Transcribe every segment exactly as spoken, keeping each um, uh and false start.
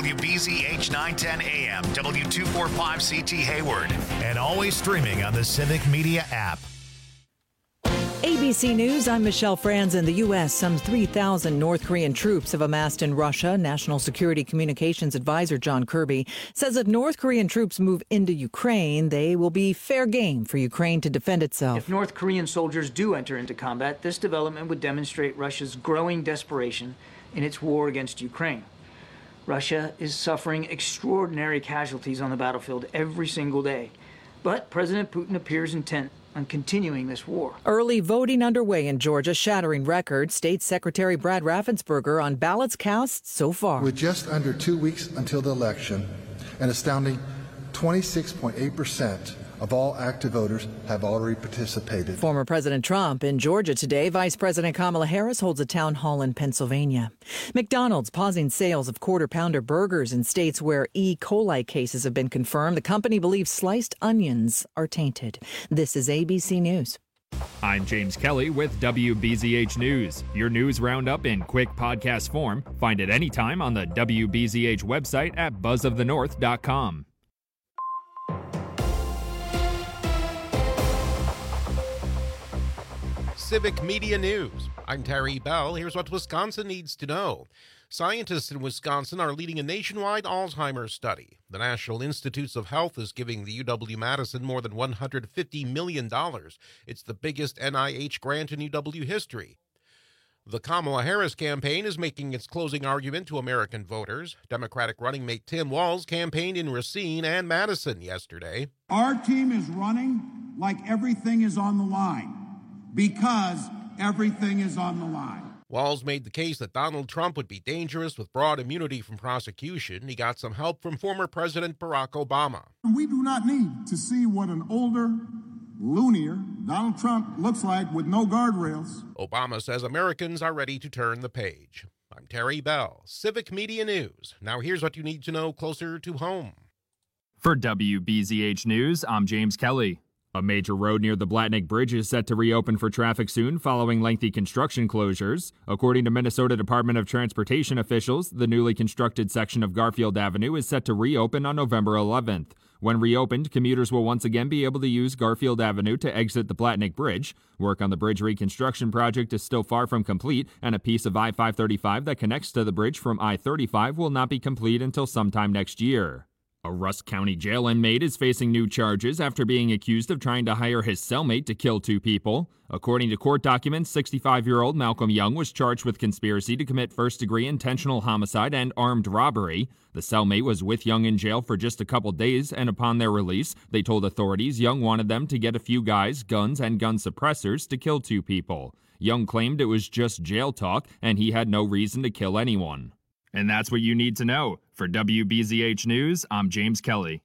W B Z H nine ten A M, W two forty-five C T Hayward, and always streaming on the Civic Media app. A B C News, I'm Michelle Franz. In the U S, some three thousand North Korean troops have amassed in Russia. National Security Communications Advisor John Kirby says if North Korean troops move into Ukraine, they will be fair game for Ukraine to defend itself. If North Korean soldiers do enter into combat, this development would demonstrate Russia's growing desperation in its war against Ukraine. Russia is suffering extraordinary casualties on the battlefield every single day. But President Putin appears intent on continuing this war. Early voting underway in Georgia, shattering records. State Secretary Brad Raffensperger on ballots cast so far. With just under two weeks until the election, an astounding twenty-six point eight percent of all active voters have already participated. Former President Trump in Georgia today. Vice President Kamala Harris holds a town hall in Pennsylvania. McDonald's pausing sales of quarter pounder burgers in states where E. coli cases have been confirmed. The company believes sliced onions are tainted. This is A B C News. I'm James Kelly with W B Z H News. Your news roundup in quick podcast form. Find it anytime on the W B Z H website at buzz of the north dot com. Civic Media News. I'm Terry Bell. Here's what Wisconsin needs to know. Scientists in Wisconsin are leading a nationwide Alzheimer's study. The National Institutes of Health is giving the U W-Madison more than one hundred fifty million dollars. It's the biggest N I H grant in U W history. The Kamala Harris campaign is making its closing argument to American voters. Democratic running mate Tim Walz campaigned in Racine and Madison yesterday. Our team is running like everything is on the line. Because everything is on the line. Walz made the case that Donald Trump would be dangerous with broad immunity from prosecution. He got some help from former President Barack Obama. We do not need to see what an older, loonier Donald Trump looks like with no guardrails. Obama says Americans are ready to turn the page. I'm Terry Bell, Civic Media News. Now here's what you need to know closer to home. For W B Z H News, I'm James Kelly. A major road near the Blatnick Bridge is set to reopen for traffic soon following lengthy construction closures. According to Minnesota Department of Transportation officials, the newly constructed section of Garfield Avenue is set to reopen on November eleventh. When reopened, commuters will once again be able to use Garfield Avenue to exit the Blatnick Bridge. Work on the bridge reconstruction project is still far from complete, and a piece of I five thirty-five that connects to the bridge from I thirty-five will not be complete until sometime next year. A Rusk County jail inmate is facing new charges after being accused of trying to hire his cellmate to kill two people. According to court documents, sixty-five-year-old Malcolm Young was charged with conspiracy to commit first-degree intentional homicide and armed robbery. The cellmate was with Young in jail for just a couple days, and upon their release, they told authorities Young wanted them to get a few guys, guns, and gun suppressors to kill two people. Young claimed it was just jail talk, and he had no reason to kill anyone. And that's what you need to know. For W B Z H News, I'm James Kelly.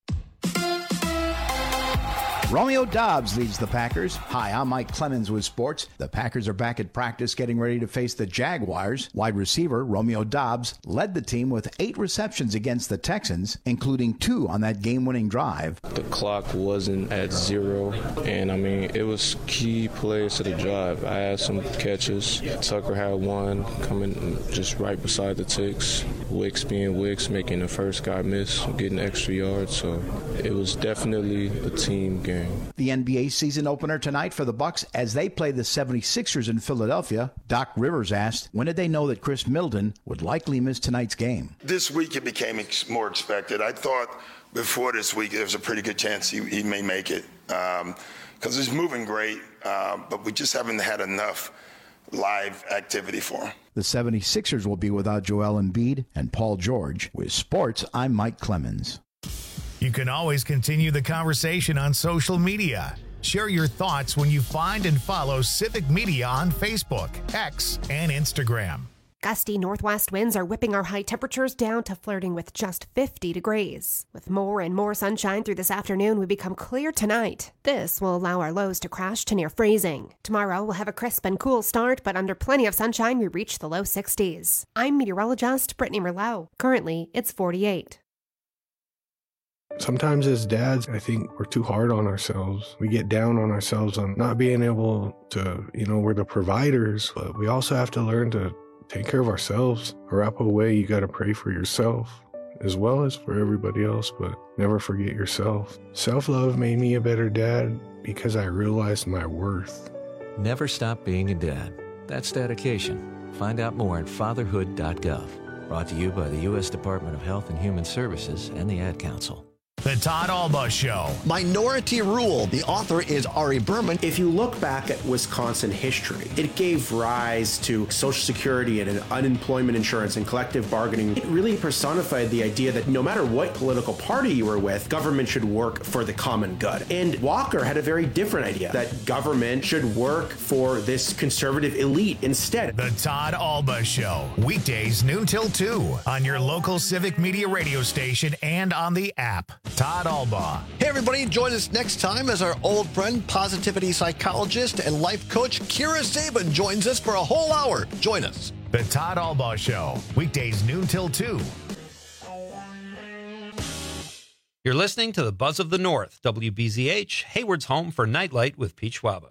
Romeo Doubs leads the Packers. Hi, I'm Mike Clemens with sports. The Packers are back at practice getting ready to face the Jaguars. Wide receiver Romeo Doubs led the team with eight receptions against the Texans, including two on that game-winning drive. The clock wasn't at zero, and I mean, it was key plays to the drive. I had some catches. Tucker had one coming just right beside the ticks. Wicks being Wicks, making the first guy miss, getting extra yards. So it was definitely a team game. The N B A season opener tonight for the Bucks as they play the seventy-sixers in Philadelphia. Doc Rivers asked, when did they know that Chris Middleton would likely miss tonight's game? This week it became ex- more expected. I thought before this week there was a pretty good chance he, he may make it because um, he's moving great, uh, but we just haven't had enough live activity for him. The seventy-sixers will be without Joel Embiid and Paul George. With sports, I'm Mike Clemens. You can always continue the conversation on social media. Share your thoughts when you find and follow Civic Media on Facebook, X, and Instagram. Gusty northwest winds are whipping our high temperatures down to flirting with just fifty degrees. With more and more sunshine through this afternoon, we become clear tonight. This will allow our lows to crash to near freezing. Tomorrow, we'll have a crisp and cool start, but under plenty of sunshine, we reach the low sixties. I'm meteorologist Brittany Merlot. Currently, it's forty-eight. Sometimes as dads, I think we're too hard on ourselves. We get down on ourselves on not being able to, you know, we're the providers, but we also have to learn to take care of ourselves. Arapahoe way, you got to pray for yourself. as well as for everybody else, but never forget yourself. Self-love made me a better dad because I realized my worth. Never stop being a dad. That's dedication. Find out more at fatherhood dot gov. Brought to you by the U S Department of Health and Human Services and the Ad Council. The Todd Alba Show. Minority Rule. The author is Ari Berman. If you look back at Wisconsin history, it gave rise to Social Security and unemployment insurance and collective bargaining. It really personified the idea that no matter what political party you were with, government should work for the common good. And Walker had a very different idea, that government should work for this conservative elite instead. The Todd Alba Show. Weekdays noon till two on your local Civic Media radio station and on the app. Todd Alba. Hey, everybody, join us next time as our old friend, positivity psychologist and life coach Kira Sabin joins us for a whole hour. Join us. The Todd Alba Show. Weekdays noon till two. You're listening to the Buzz of the North, W B Z H, Hayward's home for Nightlight with Pete Schwaba.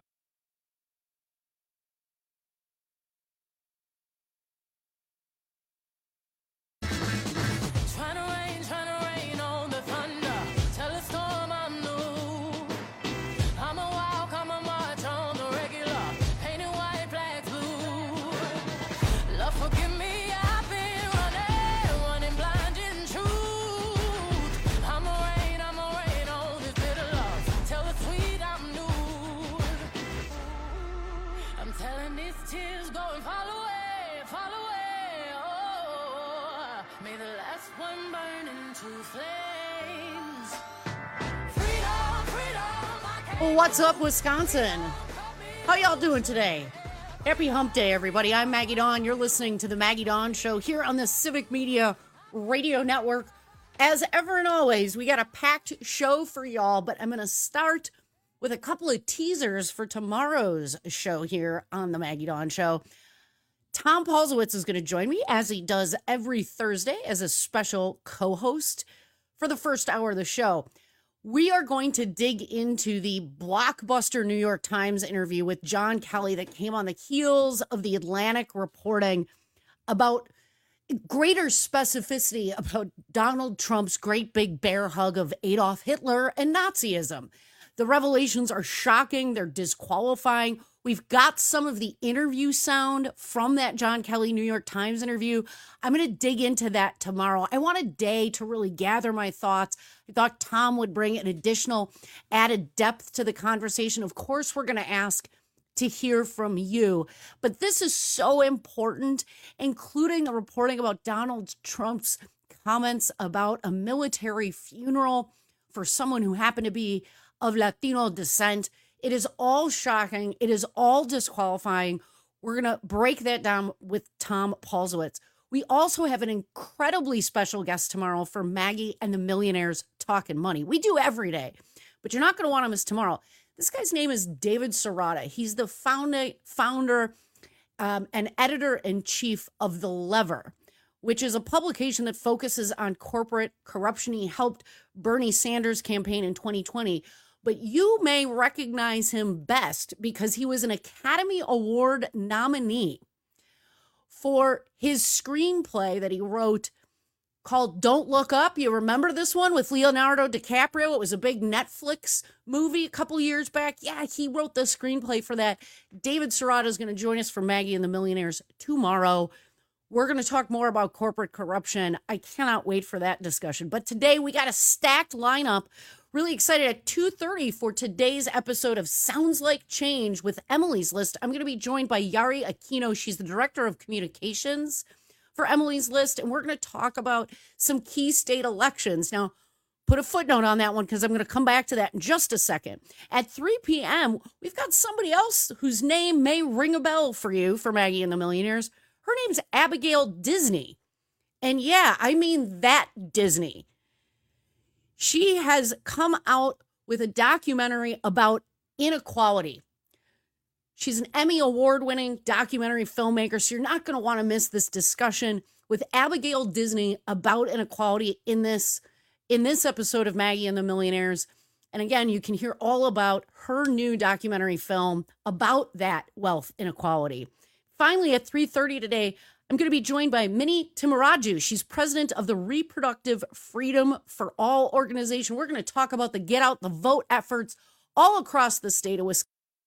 Well, what's up, Wisconsin? How y'all doing today? Happy Hump Day, everybody. I'm Maggie Dawn. You're listening to the Maggie Dawn Show here on the Civic Media Radio Network. As ever and always, we got a packed show for y'all, but I'm going to start with a couple of teasers for tomorrow's show here on the Maggie Dawn Show. Tom Paulsowitz is going to join me, as he does every Thursday, as a special co-host for the first hour of the show. We are going to dig into the blockbuster New York Times interview with John Kelly that came on the heels of the Atlantic reporting about greater specificity about Donald Trump's great big bear hug of Adolf Hitler and Nazism. The revelations are shocking. They're disqualifying. We've got some of the interview sound from that John Kelly New York Times interview. I'm going to dig into that tomorrow. I want a day to really gather my thoughts. I thought Tom would bring an additional added depth to the conversation. Of course, we're going to ask to hear from you, but this is so important, including the reporting about Donald Trump's comments about a military funeral for someone who happened to be of Latino descent. It is all shocking. It is all disqualifying. We're going to break that down with Tom Paulsowitz. We also have an incredibly special guest tomorrow for Maggie and the Millionaires Talking Money. We do every day, but you're not going to want to miss tomorrow. This guy's name is David Serrata. He's the founder, founder um, and editor-in-chief of The Lever, which is a publication that focuses on corporate corruption. He helped Bernie Sanders' campaign in twenty twenty. But you may recognize him best because he was an Academy Award nominee for his screenplay that he wrote called Don't Look Up. You remember this one with Leonardo DiCaprio? It was a big Netflix movie a couple years back. Yeah, he wrote the screenplay for that. David Serrata is going to join us for Maggie and the Millionaires tomorrow. We're going to talk more about corporate corruption. I cannot wait for that discussion. But today we got a stacked lineup. Really excited at two thirty for today's episode of Sounds Like Change with Emily's List. I'm going to be joined by Yari Aquino. She's the Director of Communications for Emily's List, and we're going to talk about some key state elections. Now, put a footnote on that one because I'm going to come back to that in just a second. At three p.m., we've got somebody else whose name may ring a bell for you for Maggie and the Millionaires. Her name's Abigail Disney. And yeah, I mean that Disney. She has come out with a documentary about inequality. She's an Emmy award-winning documentary filmmaker, so you're not going to want to miss this discussion with Abigail Disney about inequality in this, in this episode of Maggie and the Millionaires. And again, you can hear all about her new documentary film about that wealth inequality. Finally, at three thirty today, I'm going to be joined by Minnie Timaraju. She's president of the Reproductive Freedom for All organization. We're going to talk about the Get Out the Vote efforts all across the state of Wisconsin.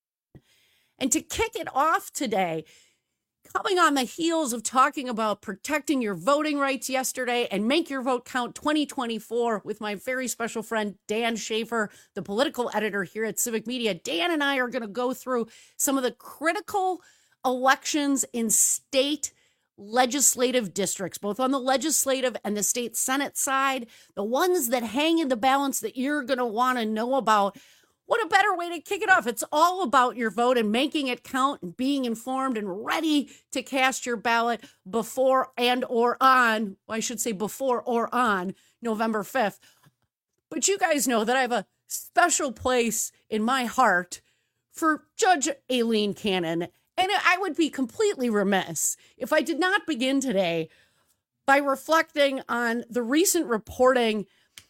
And to kick it off today, coming on the heels of talking about protecting your voting rights yesterday and Make Your Vote Count twenty twenty-four with my very special friend, Dan Schaefer, the political editor here at Civic Media. Dan and I are going to go through some of the critical elections in state legislative districts, both on the legislative and the state Senate side, the ones that hang in the balance that you're going to want to know about. What a better way to kick it off. It's all about your vote and making it count and being informed and ready to cast your ballot before and or on, I should say before or on November fifth. But you guys know that I have a special place in my heart for Judge Aileen Cannon. And I would be completely remiss if I did not begin today by reflecting on the recent reporting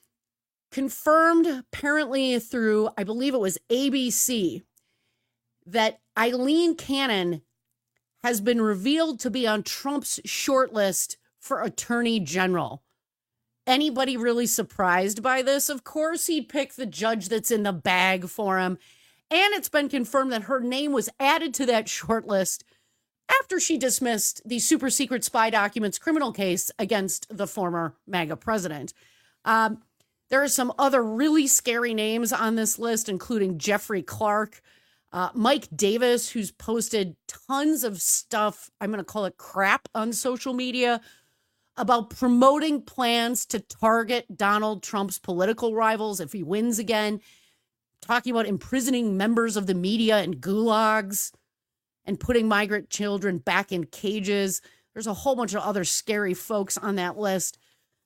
confirmed apparently through, I believe it was A B C, that Aileen Cannon has been revealed to be on Trump's shortlist for Attorney General. Anybody really surprised by this? Of course, he'd pick the judge that's in the bag for him. And it's been confirmed that her name was added to that short list after she dismissed the super secret spy documents criminal case against the former MAGA president. Um, there are some other really scary names on this list, including Jeffrey Clark, uh, Mike Davis, who's posted tons of stuff, I'm going to call it crap, on social media about promoting plans to target Donald Trump's political rivals if he wins again, talking about imprisoning members of the media in gulags and putting migrant children back in cages. There's a whole bunch of other scary folks on that list.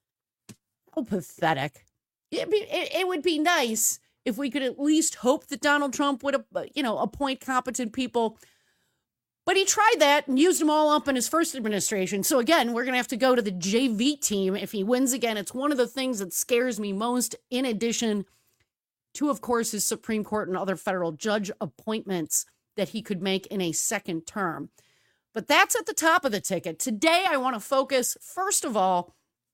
How pathetic. It'd be, it, it would be nice if we could at least hope that Donald Trump would, you know, appoint competent people. But he tried that and used them all up in his first administration. So again, we're going to have to go to the J V team if he wins again. It's one of the things that scares me most, in addition to, of course, his Supreme Court and other federal judge appointments that he could make in a second term. But that's at the top of the ticket. Today, I want to focus, first of all,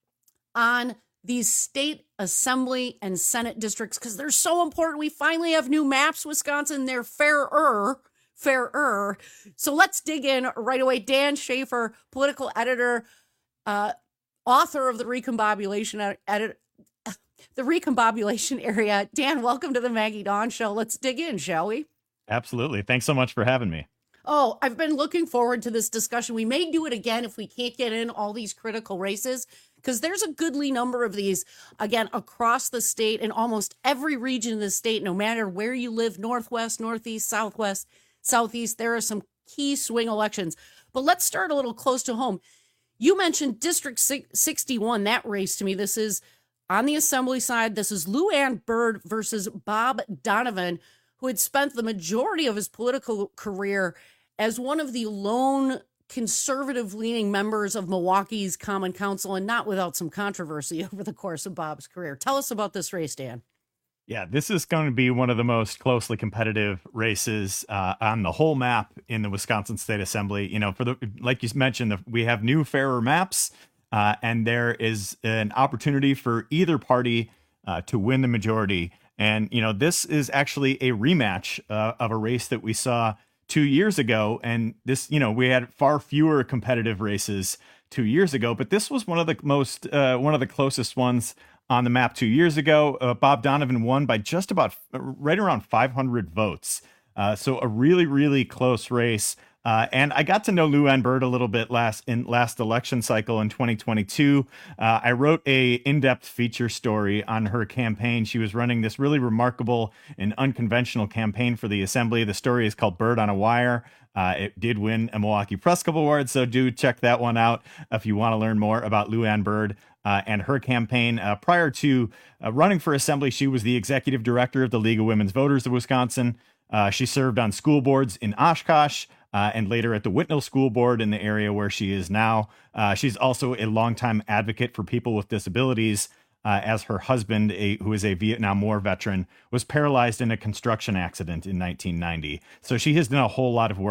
on these state assembly and Senate districts, because they're so important. We finally have new maps, Wisconsin. They're fairer, fairer. So let's dig in right away. Dan Schaefer, political editor, uh, author of the Recombobulation edit. The Recombobulation area. Dan, welcome to the Maggie Dawn Show. Let's dig in, shall we? Absolutely. Thanks so much for having me. Oh, I've been looking forward to this discussion. We may do it again if we can't get in all these critical races, because there's a goodly number of these, again, across the state, in almost every region of the state, no matter where you live, northwest, northeast, southwest, southeast. There are some key swing elections. But let's start a little close to home. You mentioned District sixty-one, that race to me. This is on the assembly side. This is Lou Ann Bird versus Bob Donovan, who had spent the majority of his political career as one of the lone conservative-leaning members of Milwaukee's Common Council, and not without some controversy over the course of Bob's career. Tell us about this race, Dan. Yeah, this is going to be one of the most closely competitive races uh, on the whole map in the Wisconsin State Assembly. You know, for the like you mentioned, we have new, fairer maps, uh, and there is an opportunity for either party uh, to win the majority. And, you know, this is actually a rematch uh, of a race that we saw two years ago. And this, you know, we had far fewer competitive races two years ago, but this was one of the most, uh, one of the closest ones on the map two years ago. Uh, Bob Donovan won by just about right around five hundred votes. Uh, so a really, really close race. Uh, and I got to know Lou Ann Bird a little bit last in last election cycle in twenty twenty-two. Uh, I wrote a in-depth feature story on her campaign. She was running this really remarkable and unconventional campaign for the assembly. The story is called Bird on a Wire. Uh, it did win a Milwaukee Press Club Award, so do check that one out if you want to learn more about Lou Ann Bird uh, and her campaign. Uh, prior to uh, running for assembly, she was the executive director of the League of Women's Voters of Wisconsin. Uh, she served on school boards in Oshkosh, Uh, and later at the Whitnall School Board in the area where she is now. Uh, she's also a longtime advocate for people with disabilities, uh, as her husband, a, who is a Vietnam War veteran, was paralyzed in a construction accident in nineteen ninety. So she has done a whole lot of work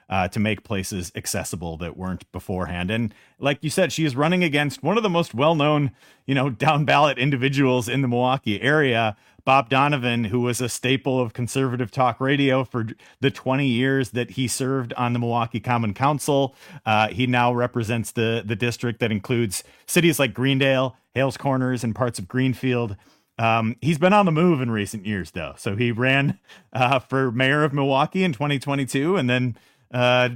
uh, to make places accessible that weren't beforehand. And like you said, she is running against one of the most well-known, you know, down ballot individuals in the Milwaukee area, Bob Donovan, who was a staple of conservative talk radio for the twenty years that he served on the Milwaukee Common Council. Uh, he now represents the, the district that includes cities like Greendale, Hales Corners, and parts of Greenfield. Um, he's been on the move in recent years, though. So he ran uh, for mayor of Milwaukee in twenty twenty-two and then uh,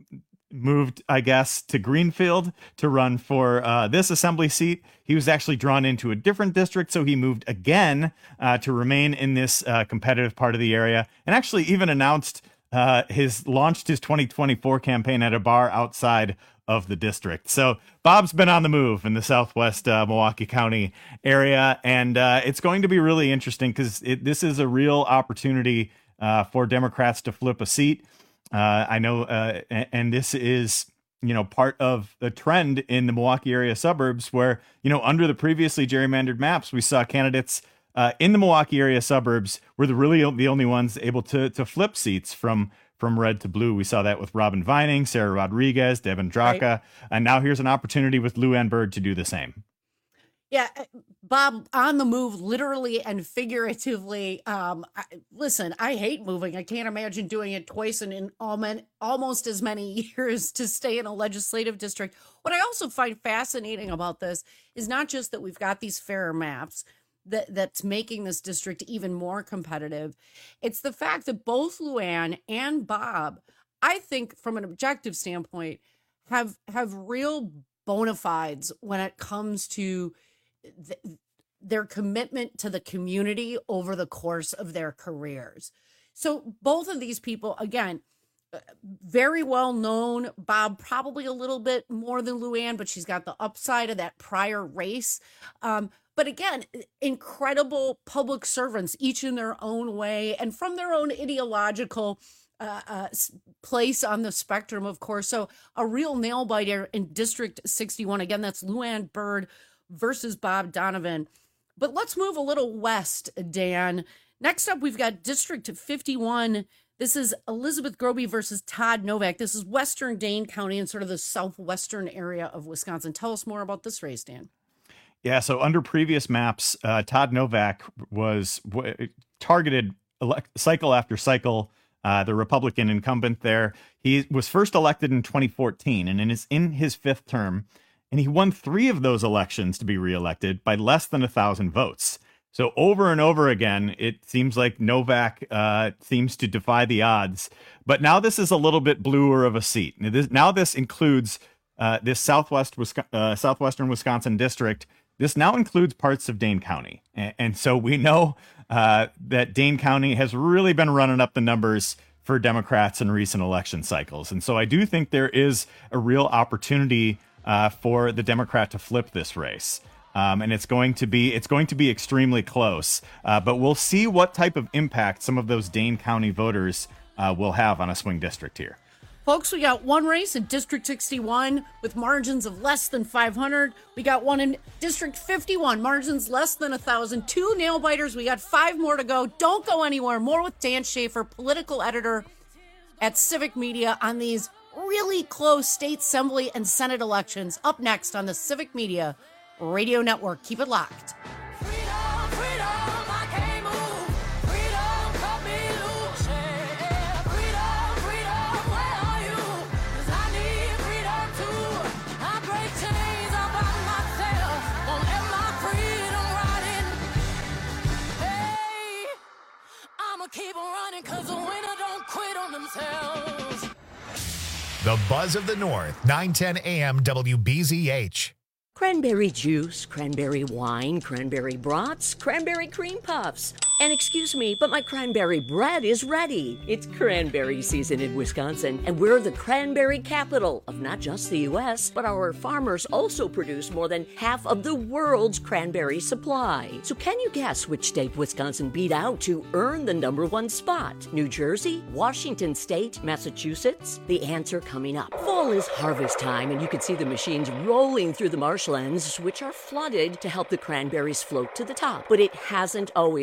moved, I guess, to Greenfield to run for uh, this assembly seat. He was actually drawn into a different district, so he moved again uh, to remain in this uh, competitive part of the area, and actually even announced uh, his launched his twenty twenty-four campaign at a bar outside of the district. So Bob's been on the move in the southwest uh, Milwaukee County area, and uh, it's going to be really interesting because this is a real opportunity uh, for Democrats to flip a seat. Uh, I know, uh, and, and this is, you know, part of the trend in the Milwaukee area suburbs where, you know, under the previously gerrymandered maps, we saw candidates uh, in the Milwaukee area suburbs were the really the only ones able to to flip seats from from red to blue. We saw that with Robin Vining, Sarah Rodriguez, Devin Draka, right. And now here's an opportunity with Lou Ann Bird to do the same. Yeah, Bob, on the move, literally and figuratively. Um, I, listen, I hate moving. I can't imagine doing it twice and in almost as many years to stay in a legislative district. What I also find fascinating about this is not just that we've got these fairer maps that that's making this district even more competitive. It's the fact that both Lou Ann and Bob, I think from an objective standpoint, have have real bona fides when it comes to th- their commitment to the community over the course of their careers. So both of these people, again, very well known. Bob probably a little bit more than Lou Ann, but she's got the upside of that prior race. Um, but again, incredible public servants, each in their own way and from their own ideological uh, uh, place on the spectrum, of course. So a real nail biter in District sixty-one. Again, that's Lou Ann Bird versus Bob Donovan. But let's move a little west, Dan. Next up, we've got District fifty-one. This is Elizabeth Groby versus Todd Novak. This is Western Dane County and sort of the southwestern area of Wisconsin. Tell us more about this race, Dan. Yeah, so under previous maps, uh, Todd Novak was w- targeted elect- cycle after cycle, uh, the Republican incumbent there. He was first elected in twenty fourteen, and in his, in his fifth term, and he won three of those elections to be reelected by less than a thousand votes. So over and over again, it seems like Novak uh, seems to defy the odds. But now this is a little bit bluer of a seat. Now this, now this includes uh, this southwest uh, southwestern Wisconsin district. This now includes parts of Dane County. And, and so we know uh, that Dane County has really been running up the numbers for Democrats in recent election cycles. And so I do think there is a real opportunity uh, for the Democrat to flip this race. Um, and it's going to be it's going to be extremely close. Uh, but we'll see what type of impact some of those Dane County voters uh, will have on a swing district here. Folks, we got one race in District sixty-one with margins of less than five hundred. We got one in District fifty-one, margins less than one thousand. Two nail biters. We got five more to go. Don't go anywhere. More with Dan Schaefer, political editor at Civic Media, on these really close state assembly and Senate elections. Up next on the Civic Media Radio Network. Keep it locked. Keep running, cause the winner don't quit on themselves. The Buzz of the North, nine ten a.m. W B Z H. Cranberry juice, cranberry wine, cranberry brats, cranberry cream puffs. And excuse me, but my cranberry bread is ready. It's cranberry season in Wisconsin, and we're the cranberry capital of not just the U S, but our farmers also produce more than half of the world's cranberry supply. So can you guess which state Wisconsin beat out to earn the number one spot? New Jersey, Washington State, Massachusetts? The answer coming up. Fall is harvest time, and you can see the machines rolling through the marshlands, which are flooded to help the cranberries float to the top. But it hasn't always been this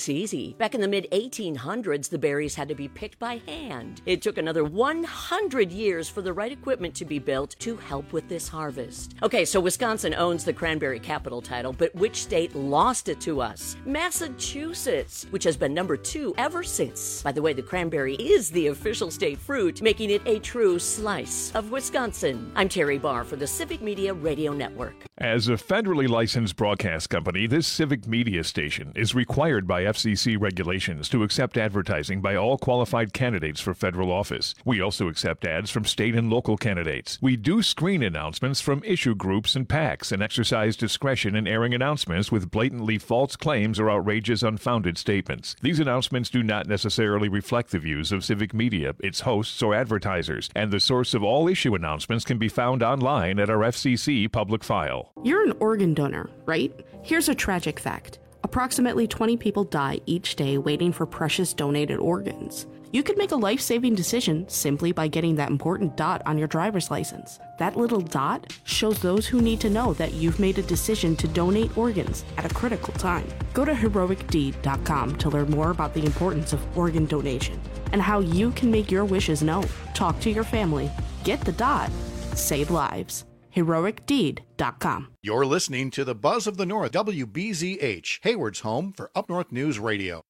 It's easy. Back in the mid eighteen hundreds, the berries had to be picked by hand. It took another one hundred years for the right equipment to be built to help with this harvest. Okay, so Wisconsin owns the cranberry capital title, but which state lost it to us? Massachusetts, which has been number two ever since. By the way, the cranberry is the official state fruit, making it a true slice of Wisconsin. I'm Terry Barr for the Civic Media Radio Network. As a federally licensed broadcast company, this Civic Media station is required by F C C regulations to accept advertising by all qualified candidates for federal office. We also accept ads from state and local candidates. We do screen announcements from issue groups and PACs and exercise discretion in airing announcements with blatantly false claims or outrageous unfounded statements. These announcements do not necessarily reflect the views of Civic Media, its hosts, or advertisers, and the source of all issue announcements can be found online at our F C C public file. You're an organ donor, right? Here's a tragic fact. Approximately twenty people die each day waiting for precious donated organs. You could make a life-saving decision simply by getting that important dot on your driver's license. That little dot shows those who need to know that you've made a decision to donate organs at a critical time. Go to heroic deed dot com to learn more about the importance of organ donation and how you can make your wishes known. Talk to your family. Get the dot. Save lives. heroic deed dot com. You're listening to the Buzz of the North, W B Z H, Hayward's home for Up North News Radio.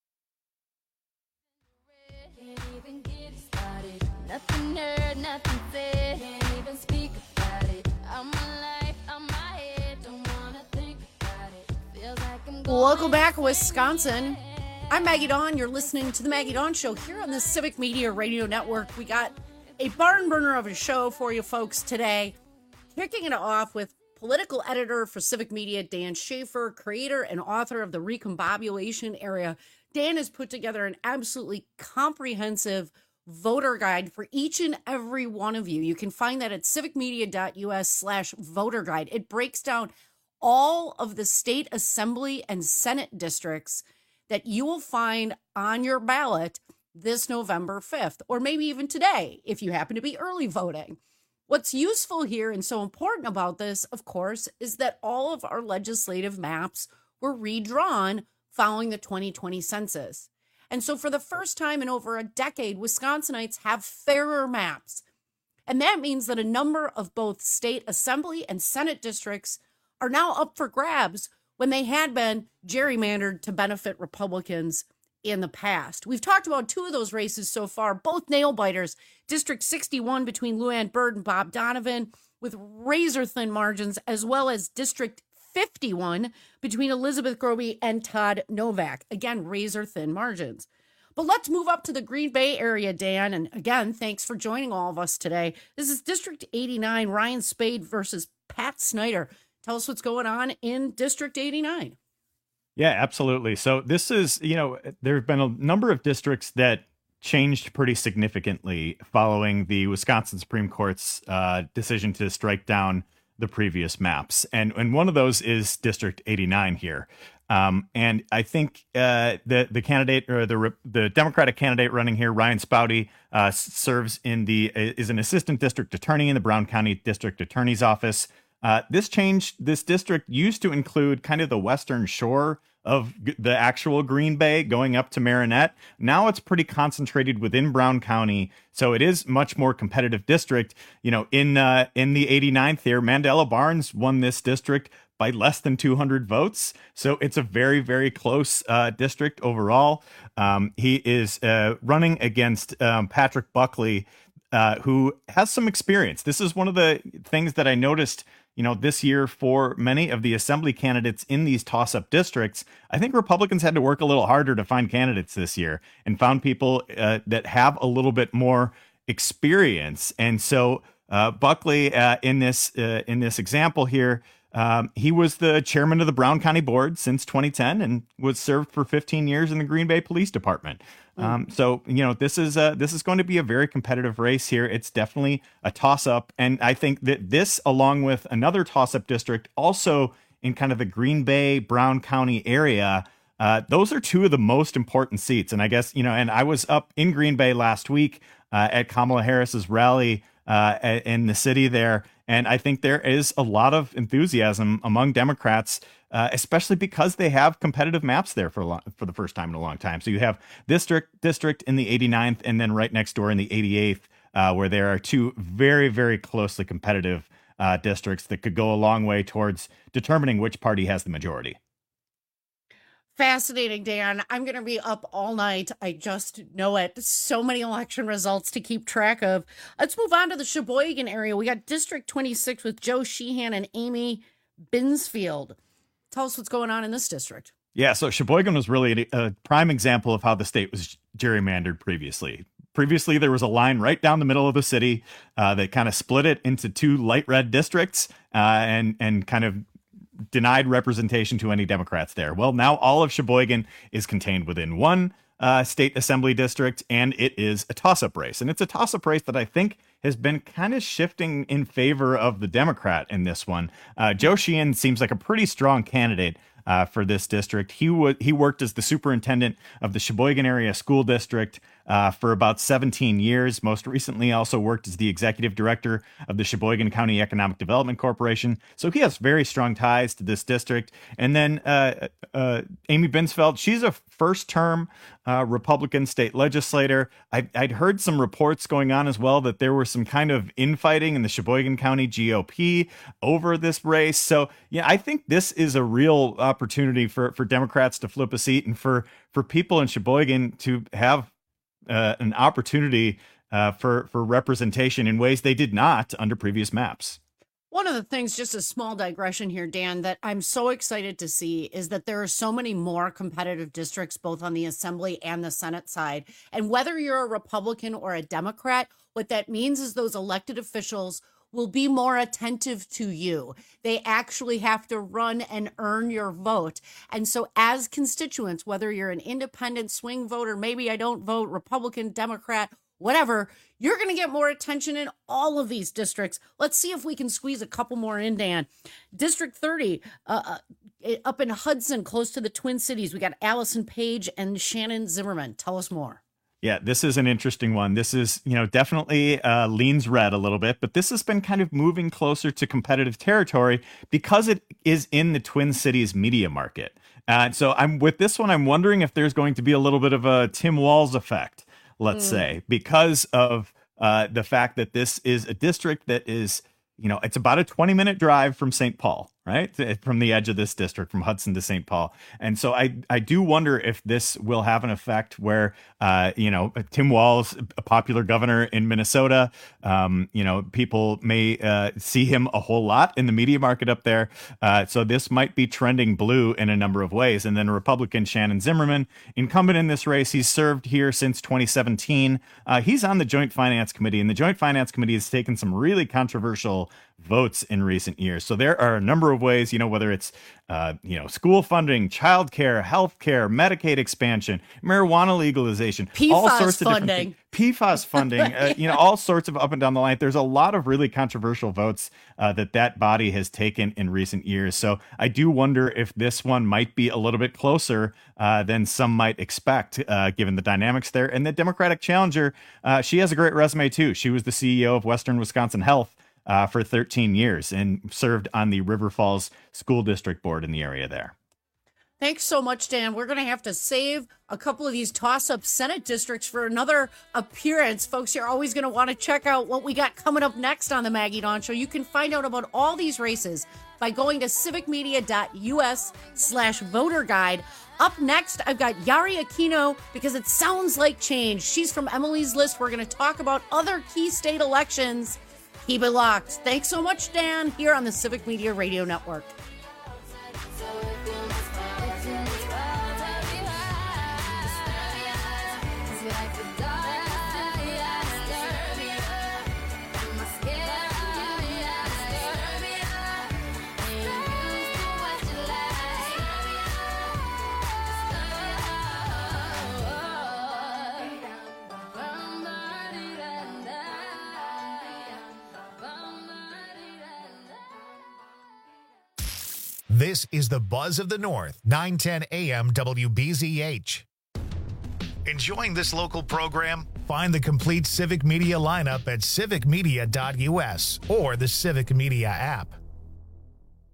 Welcome back, Wisconsin. I'm Maggie Dawn. You're listening to the Maggie Dawn Show here on the Civic Media Radio Network. We got a barn burner of a show for you folks today. Kicking it off with political editor for Civic Media, Dan Schaefer, creator and author of the Recombobulation Area. Dan has put together an absolutely comprehensive voter guide for each and every one of you. You can find that at civicmedia.us slash voter guide. It breaks down all of the state assembly and Senate districts that you will find on your ballot this November fifth, or maybe even today, if you happen to be early voting. What's useful here and so important about this, of course, is that all of our legislative maps were redrawn following the twenty twenty census. And so for the first time in over a decade, Wisconsinites have fairer maps. And that means that a number of both state assembly and Senate districts are now up for grabs when they had been gerrymandered to benefit Republicans in the past. We've talked about two of those races so far, both nail biters. District sixty-one between Lou Ann Bird and Bob Donovan with razor-thin margins, as well as District fifty-one between Elizabeth Groby and Todd Novak. Again, razor-thin margins. But let's move up to the Green Bay area, Dan. And again, thanks for joining all of us today. This is District eighty-nine, Ryan Spade versus Pat Snyder. Tell us what's going on in District eighty-nine. Yeah, absolutely. So this is, you know, there have been a number of districts that changed pretty significantly following the Wisconsin Supreme Court's uh, decision to strike down the previous maps. And, and one of those is District eighty-nine here. Um, and I think uh, the the candidate or the the Democratic candidate running here, Ryan Spouty, uh, serves in the is an assistant district attorney in the Brown County District Attorney's Office. Uh, this change, this district used to include kind of the western shore of g- the actual Green Bay going up to Marinette. Now it's pretty concentrated within Brown County. So it is much more competitive district. You know, in uh, in the eighty-ninth here, Mandela Barnes won this district by less than two hundred votes. So it's a very, very close uh, district overall. Um, he is uh, running against um, Patrick Buckley, uh, who has some experience. This is one of the things that I noticed, you know, this year for many of the assembly candidates in these toss-up districts. I think Republicans had to work a little harder to find candidates this year and found people uh, that have a little bit more experience. And so uh, Buckley, uh, in this uh, in this example here, Um, he was the chairman of the Brown County Board since twenty ten and was served for fifteen years in the Green Bay Police Department. Um, so, you know, this is a, this is going to be a very competitive race here. It's definitely a toss-up. And I think that this, along with another toss-up district, also in kind of the Green Bay, Brown County area, uh, those are two of the most important seats. And I guess, you know, and I was up in Green Bay last week uh, at Kamala Harris's rally uh, in the city there. And I think there is a lot of enthusiasm among Democrats uh, especially because they have competitive maps there for a long, for the first time in a long time. So you have district district in the eighty-ninth, and then right next door in the eighty-eighth, uh, where there are two very, very closely competitive uh, districts that could go a long way towards determining which party has the majority. Fascinating, Dan. I'm going to be up all night. I just know it. So many election results to keep track of. Let's move on to the Sheboygan area. We got District twenty-six with Joe Sheehan and Amy Binsfield. Tell us what's going on in this district. Yeah, so Sheboygan was really a, a prime example of how the state was gerrymandered previously. Previously, there was a line right down the middle of the city uh, that kind of split it into two light red districts uh, and and kind of denied representation to any Democrats there. Well, now all of Sheboygan is contained within one uh, state assembly district, and it is a toss-up race. And it's a toss-up race that I think has been kind of shifting in favor of the Democrat in this one. Uh, Joe Sheehan seems like a pretty strong candidate uh, for this district. He w- he worked as the superintendent of the Sheboygan Area School District Uh, for about seventeen years. Most recently also worked as the executive director of the Sheboygan County Economic Development Corporation. So he has very strong ties to this district. And then uh, uh, Amy Binsfeld, she's a first-term uh, Republican state legislator. I, I'd heard some reports going on as well that there were some kind of infighting in the Sheboygan County G O P over this race. So yeah, I think this is a real opportunity for, for Democrats to flip a seat and for, for people in Sheboygan to have Uh, an opportunity uh, for for representation in ways they did not under previous maps. One of the things, just a small digression here, Dan, that I'm so excited to see is that there are so many more competitive districts, both on the Assembly and the Senate side. And whether you're a Republican or a Democrat, what that means is those elected officials will be more attentive to you. They actually have to run and earn your vote. And so as constituents, whether you're an independent swing voter, maybe I don't vote, Republican, Democrat, whatever, you're going to get more attention in all of these districts. Let's see if we can squeeze a couple more in, Dan. District thirty, uh, up in Hudson, close to the Twin Cities, we got Allison Page and Shannon Zimmerman. Tell us more. Yeah, this is an interesting one. This is, you know, definitely uh, leans red a little bit, but this has been kind of moving closer to competitive territory because it is in the Twin Cities media market. Uh, so I'm with this one, I'm wondering if there's going to be a little bit of a Tim Walz effect, let's mm. say, because of uh, the fact that this is a district that is, you know, it's about a twenty minute drive from Saint Paul, right? From the edge of this district, from Hudson to Saint Paul. And so I, I do wonder if this will have an effect where, uh, you know, Tim Walz, a popular governor in Minnesota, um, you know, people may uh, see him a whole lot in the media market up there. Uh, so this might be trending blue in a number of ways. And then Republican Shannon Zimmerman, incumbent in this race, he's served here since twenty seventeen. Uh, he's on the Joint Finance Committee, and the Joint Finance Committee has taken some really controversial votes in recent years. So there are a number of ways, you know, whether it's, uh, you know, school funding, childcare, healthcare, Medicaid expansion, marijuana legalization, P F A S all sorts funding. of different P F A S funding, uh, you know, all sorts of up and down the line. There's a lot of really controversial votes uh, that that body has taken in recent years. So I do wonder if this one might be a little bit closer uh, than some might expect, uh, given the dynamics there. And the Democratic challenger, uh, she has a great resume too. She was the C E O of Western Wisconsin Health Uh, for thirteen years and served on the River Falls School District Board in the area there. Thanks so much, Dan. We're going to have to save a couple of these toss-up Senate districts for another appearance. Folks, you're always going to want to check out what we got coming up next on the Maggie Dawn Show. You can find out about all these races by going to civicmedia.us slash voter guide. Up next, I've got Yari Aquino, because it sounds like change. She's from Emily's List. We're going to talk about other key state elections. Keep it locked. Thanks so much, Dan, here on the Civic Media Radio Network. This is the Buzz of the North, nine ten A M W B Z H. Enjoying this local program? Find the complete Civic Media lineup at civic media dot U S or the Civic Media app.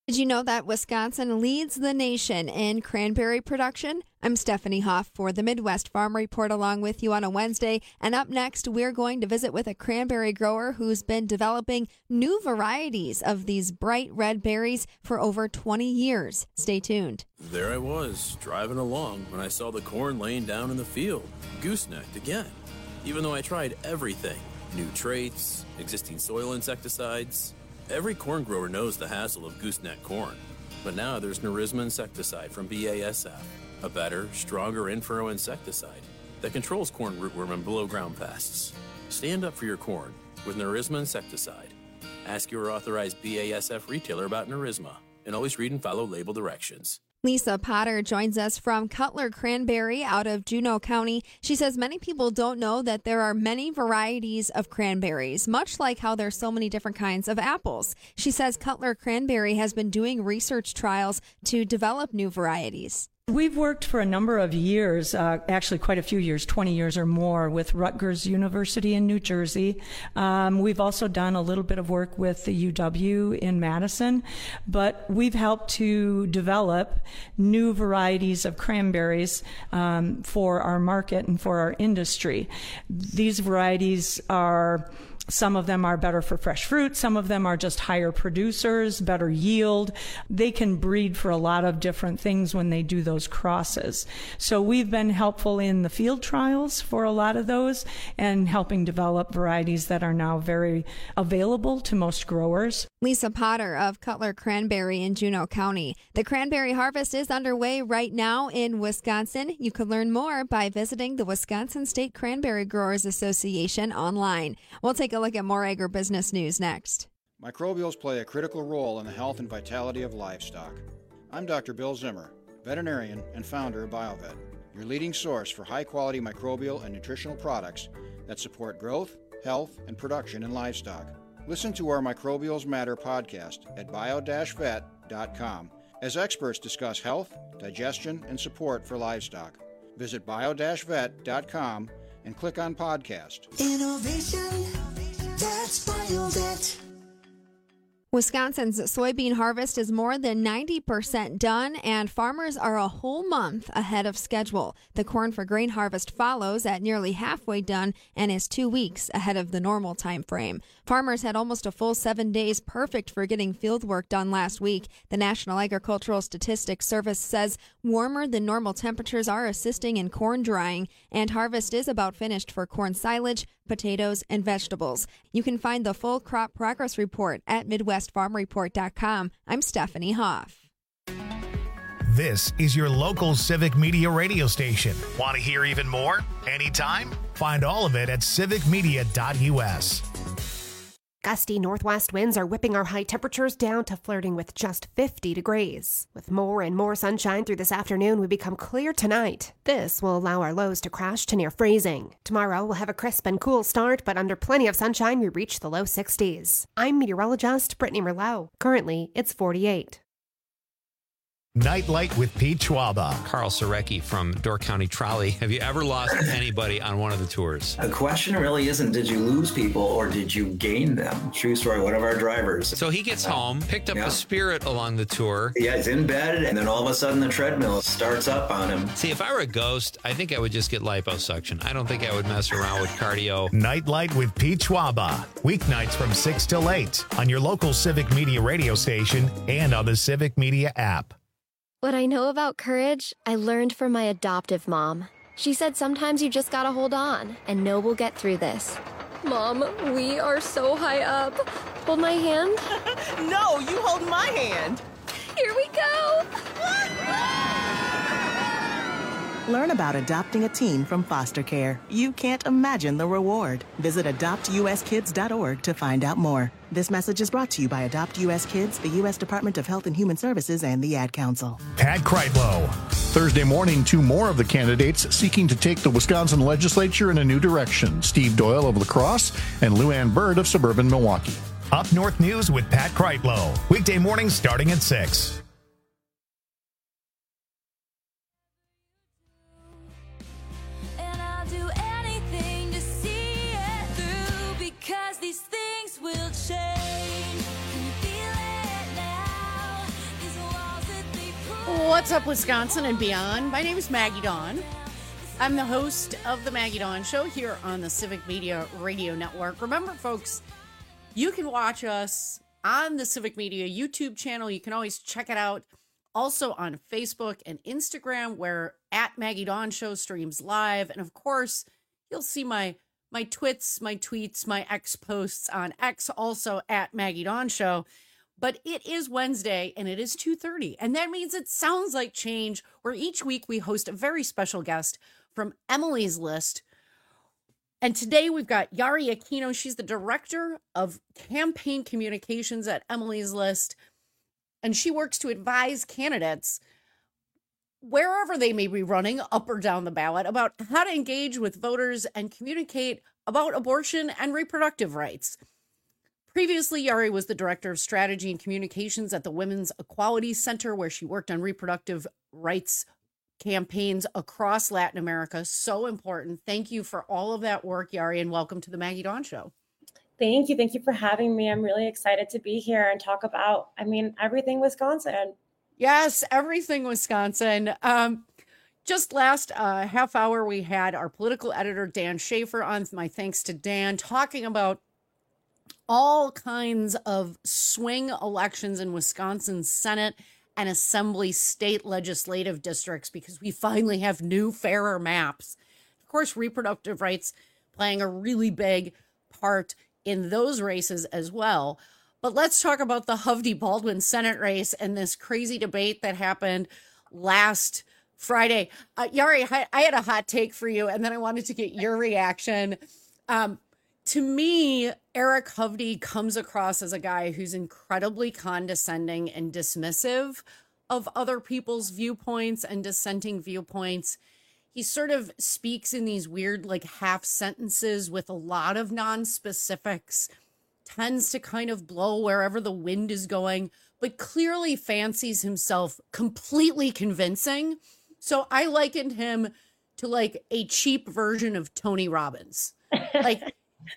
Did you know that Wisconsin leads the nation in cranberry production? I'm Stephanie Hoff for the Midwest Farm Report along with you on a Wednesday. And up next, we're going to visit with a cranberry grower who's been developing new varieties of these bright red berries for over twenty years. Stay tuned. There I was, driving along when I saw the corn laying down in the field, goosenecked again. Even though I tried everything, new traits, existing soil insecticides, every corn grower knows the hassle of gooseneck corn. But now there's Nerisma insecticide from B A S F, a better, stronger in-furrow insecticide that controls corn rootworm and below-ground pests. Stand up for your corn with Nerisma insecticide. Ask your authorized B A S F retailer about Nerisma, and always read and follow label directions. Lisa Potter joins us from Cutler Cranberry out of Juneau County. She says many people don't know that there are many varieties of cranberries, much like how there's so many different kinds of apples. She says Cutler Cranberry has been doing research trials to develop new varieties. We've worked for a number of years, uh, actually quite a few years, twenty years or more, with Rutgers University in New Jersey. Um, we've also done a little bit of work with the U W in Madison, but we've helped to develop new varieties of cranberries um, for our market and for our industry. These varieties are... Some of them are better for fresh fruit. Some of them are just higher producers, better yield. They can breed for a lot of different things when they do those crosses. So we've been helpful in the field trials for a lot of those and helping develop varieties that are now very available to most growers. Lisa Potter of Cutler Cranberry in Juneau County. The cranberry harvest is underway right now in Wisconsin. You can learn more by visiting the Wisconsin State Cranberry Growers Association online. We'll take a look at more agribusiness news next. Microbials play a critical role in the health and vitality of livestock. I'm Doctor Bill Zimmer, veterinarian and founder of BioVet, your leading source for high-quality microbial and nutritional products that support growth, health, and production in livestock. Listen to our Microbials Matter podcast at bio dash vet dot com as experts discuss health, digestion, and support for livestock. Visit bio dash vet dot com and click on podcast. Innovation, that's BioVet. Wisconsin's soybean harvest is more than ninety percent done, and farmers are a whole month ahead of schedule. The corn for grain harvest follows at nearly halfway done and is two weeks ahead of the normal time frame. Farmers had almost a full seven days, perfect for getting field work done last week. The National Agricultural Statistics Service says warmer than normal temperatures are assisting in corn drying, and harvest is about finished for corn silage, potatoes, and vegetables. You can find the full crop progress report at midwest farm report dot com. I'm Stephanie Hoff. This is your local Civic Media radio station. Want to hear even more? Anytime? Find all of it at civic media dot u s. Gusty northwest winds are whipping our high temperatures down to flirting with just fifty degrees. With more and more sunshine through this afternoon, we become clear tonight. This will allow our lows to crash to near freezing. Tomorrow, we'll have a crisp and cool start, but under plenty of sunshine, we reach the low sixties. I'm meteorologist Brittany Merlot. Currently, it's forty-eight. Nightlight with Pete Schwaba. Carl Sorecki from Door County Trolley. Have you ever lost anybody on one of the tours? The question really isn't did you lose people or did you gain them? True story, one of our drivers. So he gets home, picked up yeah. the Spirit along the tour. Yeah, he's in bed, and then all of a sudden the treadmill starts up on him. See, if I were a ghost, I think I would just get liposuction. I don't think I would mess around with cardio. Nightlight with Pete Schwaba. Weeknights from six till eight on your local Civic Media radio station and on the Civic Media app. What I know about courage, I learned from my adoptive mom. She said sometimes you just gotta hold on and know we'll get through this. Mom, we are so high up. Hold my hand. No, you hold my hand. Here we go. Learn about adopting a teen from foster care. You can't imagine the reward. Visit adopt u s kids dot org to find out more. This message is brought to you by Adopt U S Kids, the U S Department of Health and Human Services, and the Ad Council. Pat Kreitlow. Thursday morning, two more of the candidates seeking to take the Wisconsin legislature in a new direction. Steve Doyle of La Crosse and Lou Ann Bird of suburban Milwaukee. Up North News with Pat Kreitlow. Weekday mornings starting at six. What's up, Wisconsin and beyond? My name is Maggie Dawn. I'm the host of the Maggie Dawn Show here on the Civic Media Radio Network. Remember, folks, you can watch us on the Civic Media YouTube channel. You can always check it out. Also on Facebook and Instagram, where at Maggie Dawn Show streams live. And of course, you'll see my my twits, my tweets, my X posts on X, also at Maggie Dawn Show. But it is Wednesday and it is two thirty. And that means it sounds like change, where each week we host a very special guest from Emily's List. And today we've got Yari Aquino. She's the director of campaign communications at Emily's List. And she works to advise candidates, wherever they may be running, up or down the ballot, about how to engage with voters and communicate about abortion and reproductive rights. Previously, Yari was the director of strategy and communications at the Women's Equality Center, where she worked on reproductive rights campaigns across Latin America. So important. Thank you for all of that work, Yari, and welcome to the Maggie Dawn Show. Thank you. Thank you for having me. I'm really excited to be here and talk about, I mean, everything Wisconsin. Yes, everything Wisconsin. Um, just last uh, half hour, we had our political editor, Dan Schaefer, on. My thanks to Dan, talking about all kinds of swing elections in Wisconsin's Senate and Assembly state legislative districts, because we finally have new, fairer maps. Of course, reproductive rights playing a really big part in those races as well. But let's talk about the Hovde Baldwin Senate race and this crazy debate that happened last Friday. Uh, Yari, I, I had a hot take for you, and then I wanted to get your reaction. Um, to me, Eric Hovde comes across as a guy who's incredibly condescending and dismissive of other people's viewpoints and dissenting viewpoints. He sort of speaks in these weird, like, half sentences with a lot of non-specifics, tends to kind of blow wherever the wind is going, but clearly fancies himself completely convincing. So I likened him to, like, a cheap version of Tony Robbins. Like,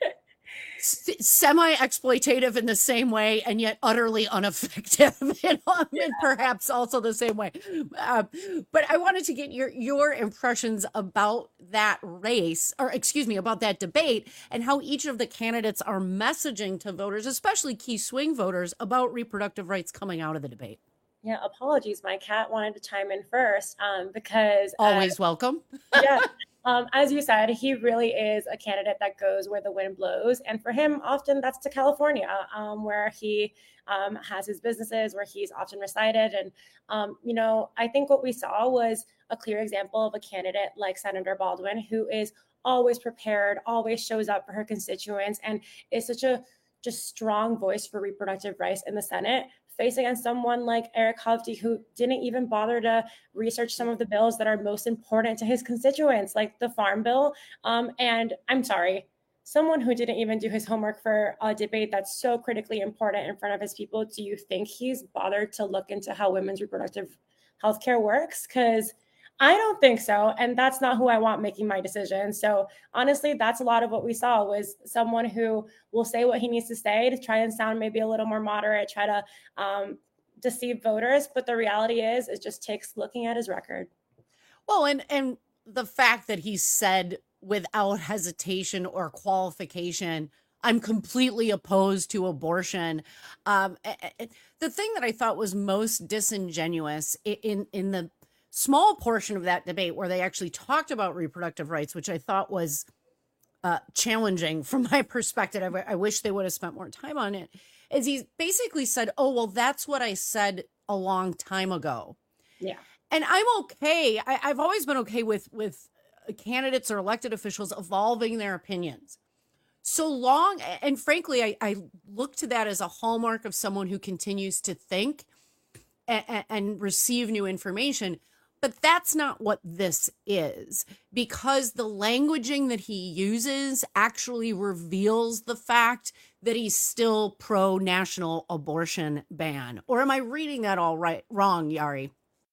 semi-exploitative in the same way, and yet utterly ineffective, you know, yeah. And perhaps also the same way. Uh, but I wanted to get your your impressions about that race, or excuse me, about that debate, and how each of the candidates are messaging to voters, especially key swing voters, about reproductive rights coming out of the debate. Yeah, apologies. My cat wanted to chime in first um, because... Always uh, welcome. Yeah. Um, as you said, he really is a candidate that goes where the wind blows. And for him, often that's to California, um, where he um, has his businesses, where he's often resided. And, um, you know, I think what we saw was a clear example of a candidate like Senator Baldwin, who is always prepared, always shows up for her constituents, and is such a just strong voice for reproductive rights in the Senate, face against someone like Eric Hovde, who didn't even bother to research some of the bills that are most important to his constituents, like the Farm Bill. Um, and I'm sorry, someone who didn't even do his homework for a debate that's so critically important in front of his people, do you think he's bothered to look into how women's reproductive health care works? Because I don't think so. And that's not who I want making my decision. So honestly, that's a lot of what we saw, was someone who will say what he needs to say to try and sound maybe a little more moderate, try to um, deceive voters. But the reality is, it just takes looking at his record. Well, and, and the fact that he said without hesitation or qualification, I'm completely opposed to abortion. Um, the thing that I thought was most disingenuous in, in the small portion of that debate where they actually talked about reproductive rights, which I thought was uh, challenging from my perspective. I, w- I wish they would have spent more time on it. Is he basically said, oh, well, that's what I said a long time ago. Yeah. And I'm okay. I, I've always been okay with, with candidates or elected officials evolving their opinions. So long, and frankly, I, I look to that as a hallmark of someone who continues to think and, and receive new information. But that's not what this is, because the languaging that he uses actually reveals the fact that he's still pro-national abortion ban. Or am I reading that all right wrong, Yari?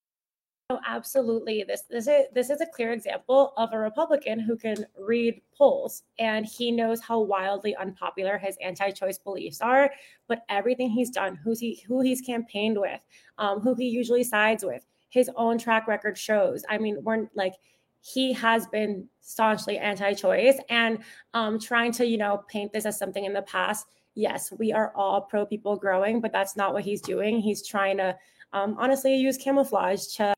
Oh, absolutely. This, this, is, this is a clear example of a Republican who can read polls, and he knows how wildly unpopular his anti-choice beliefs are. But everything he's done, who's he, who he's campaigned with, um, who he usually sides with, his own track record shows. I mean, we're like, he has been staunchly anti-choice, and um, trying to, you know, paint this as something in the past. Yes, we are all pro people growing, but that's not what he's doing. He's trying to um, honestly use camouflage to,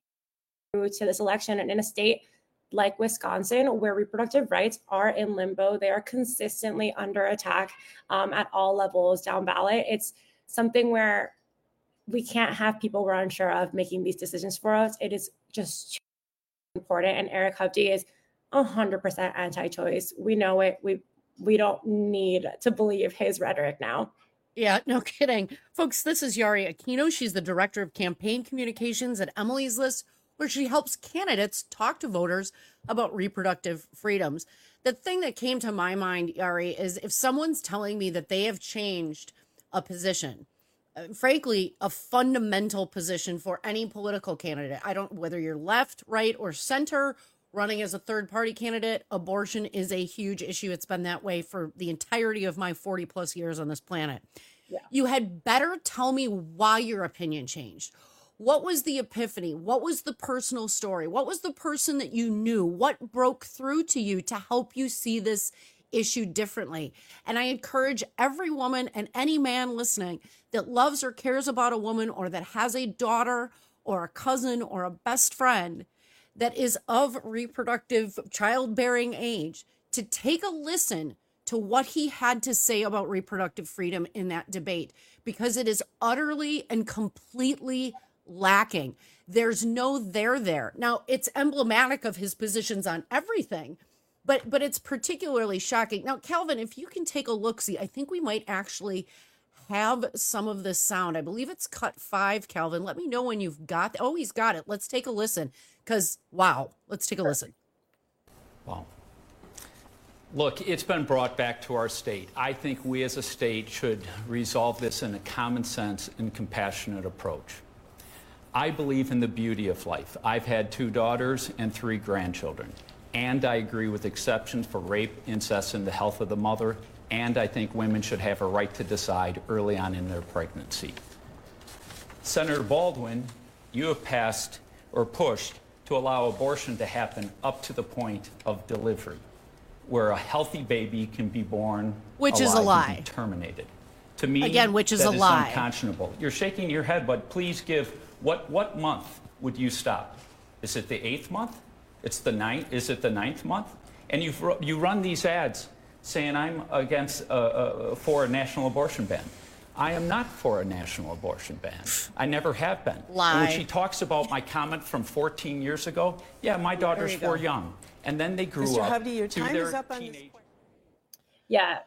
to this election. And in a state like Wisconsin, where reproductive rights are in limbo, they are consistently under attack um, at all levels down ballot. It's something where we can't have people we're unsure of making these decisions for us. It is just important. And Eric Hovde is one hundred percent anti-choice. We know it. We we don't need to believe his rhetoric now. Yeah, no kidding. Folks, this is Yari Aquino. She's the director of campaign communications at Emily's List, where she helps candidates talk to voters about reproductive freedoms. The thing that came to my mind, Yari, is if someone's telling me that they have changed a position, uh, frankly, a fundamental position for any political candidate. I don't, whether you're left, right, or center, running as a third party candidate, abortion is a huge issue. It's been that way for the entirety of my forty plus years on this planet. Yeah. You had better tell me why your opinion changed. What was the epiphany? What was the personal story? What was the person that you knew? What broke through to you to help you see this issue differently? And I encourage every woman and any man listening that loves or cares about a woman, or that has a daughter or a cousin or a best friend that is of reproductive childbearing age, to take a listen to what he had to say about reproductive freedom in that debate, because it is utterly and completely lacking. There's no there there. Now, it's emblematic of his positions on everything, but but it's particularly shocking. Now, Calvin, if you can take a look-see, I think we might actually have some of this sound. I believe it's cut five, Calvin. Let me know when you've got, oh, he's got it. Let's take a listen, because, wow, let's take a listen. Wow. Look, it's been brought back to our state. I think we as a state should resolve this in a common sense and compassionate approach. I believe in the beauty of life. I've had two daughters and three grandchildren, and I agree with exceptions for rape, incest, and the health of the mother, and I think women should have a right to decide early on in their pregnancy. Senator Baldwin, you have passed or pushed to allow abortion to happen up to the point of delivery, where a healthy baby can be born, which is a lie, and be terminated. To me, again, which is that a is lie. Unconscionable. You're shaking your head, but please give. What what month would you stop? Is it the eighth month? It's the ninth. Is it the ninth month? And you you run these ads saying I'm against uh, uh, for a national abortion ban. I am not for a national abortion ban. I never have been. Lie. And when she talks about my comment from fourteen years ago, yeah, my daughters were young, and then they grew Mister up. Hovde, your to time their is up on this teenage- point. Yeah.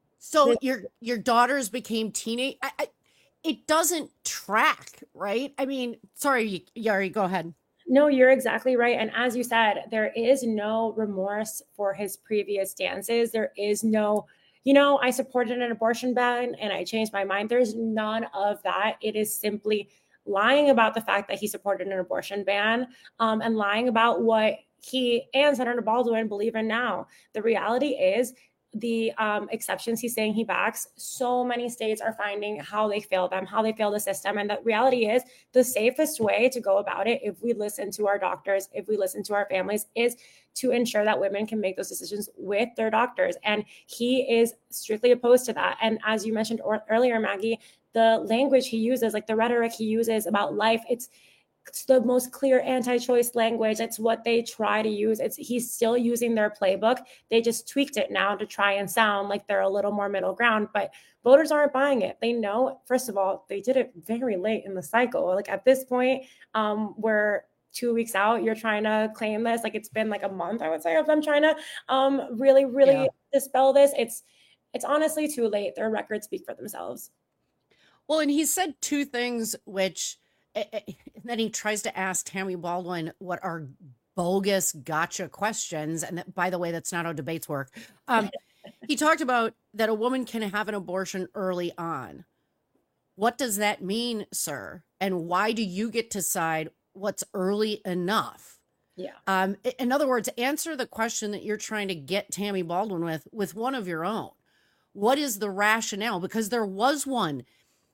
So your your daughters became teenage. I, I, it doesn't track, right? I mean, sorry, Yari, go ahead. No, you're exactly right. And as you said, there is no remorse for his previous stances. There is no, you know, I supported an abortion ban and I changed my mind. There's none of that. It is simply lying about the fact that he supported an abortion ban um, and lying about what he and Senator Baldwin believe in now. The reality is, the um, exceptions he's saying he backs, so many states are finding how they fail them, how they fail the system. And the reality is the safest way to go about it, if we listen to our doctors, if we listen to our families, is to ensure that women can make those decisions with their doctors. And he is strictly opposed to that. And as you mentioned or- earlier, Maggie, the language he uses, like the rhetoric he uses about life, it's It's the most clear anti-choice language. It's what they try to use. It's he's still using their playbook. They just tweaked it now to try and sound like they're a little more middle ground, but voters aren't buying it. They know, first of all, they did it very late in the cycle. Like at this point, um, we're two weeks out, you're trying to claim this. Like it's been like a month, I would say, of them trying to um, really, really yeah. dispel this. It's, it's honestly too late. Their records speak for themselves. Well, and he said two things, which and then he tries to ask Tammy Baldwin what are bogus gotcha questions. And that, by the way, that's not how debates work. Um, he talked about that a woman can have an abortion early on. What does that mean, sir? And why do you get to decide what's early enough? Yeah. Um, in other words, answer the question that you're trying to get Tammy Baldwin with, with one of your own. What is the rationale? Because there was one.